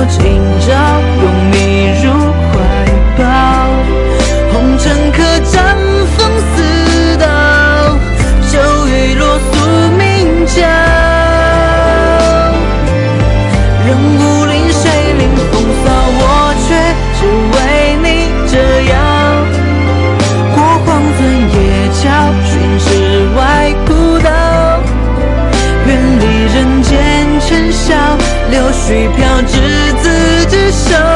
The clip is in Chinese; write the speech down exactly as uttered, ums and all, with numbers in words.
今朝，拥你入怀抱。红尘客栈风似刀，酒雨落宿明郊。人无临谁领风骚，我却只为你这样。过荒村野桥，寻世外古道，远离人间尘嚣，柳絮飘至自知手。